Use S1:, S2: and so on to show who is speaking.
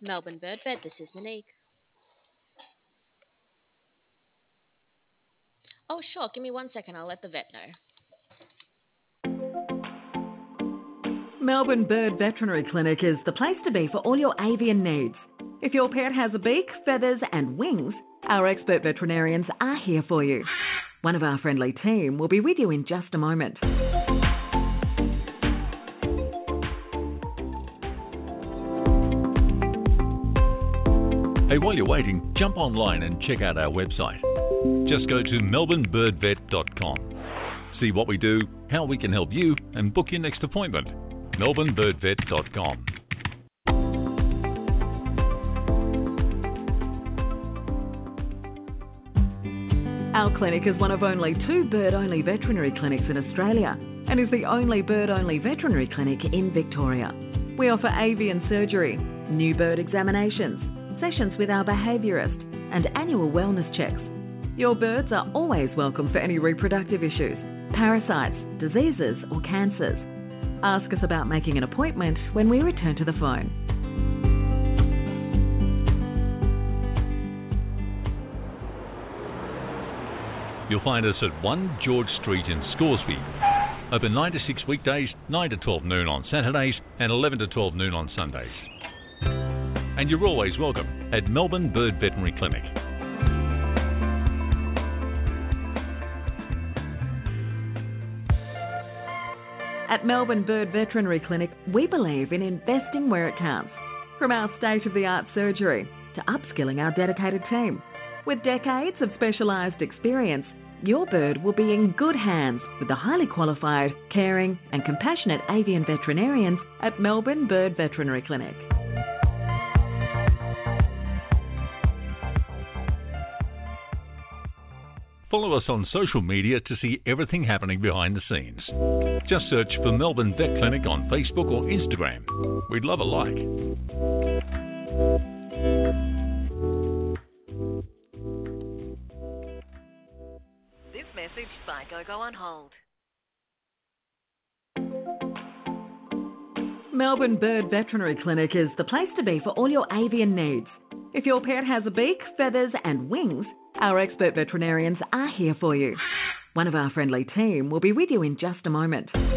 S1: Melbourne Bird Vet, this is Monique. Oh, sure, give me 1 second, I'll let the vet know.
S2: Melbourne Bird Veterinary Clinic is the place to be for all your avian needs. If your pet has a beak, feathers and wings, our expert veterinarians are here for you. One of our friendly team will be with you in just a moment.
S3: Hey, while you're waiting, jump online and check out our website. Just go to melbournebirdvet.com. See what we do, how we can help you, and book your next appointment. melbournebirdvet.com.
S2: Our clinic is one of only 2 bird-only veterinary clinics in Australia and is the only bird-only veterinary clinic in Victoria. We offer avian surgery, new bird examinations, sessions with our behaviourist, and annual wellness checks. Your birds are always welcome for any reproductive issues, parasites, diseases or cancers. Ask us about making an appointment when we return to the phone.
S3: You'll find us at 1 George Street in Scoresby. Open 9 to 6 weekdays, 9 to 12 noon on Saturdays, and 11 to 12 noon on Sundays. And you're always welcome at Melbourne Bird Veterinary Clinic.
S2: At Melbourne Bird Veterinary Clinic, we believe in investing where it counts. From our state-of-the-art surgery to upskilling our dedicated team. With decades of specialised experience, your bird will be in good hands with the highly qualified, caring and compassionate avian veterinarians at Melbourne Bird Veterinary Clinic.
S3: Follow us on social media to see everything happening behind the scenes. Just search for Melbourne Vet Clinic on Facebook or Instagram. We'd love a like.
S4: This message by GoGo on hold.
S2: Melbourne Bird Veterinary Clinic is the place to be for all your avian needs. If your pet has a beak, feathers and wings, our expert veterinarians are here for you. One of our friendly team will be with you in just a moment.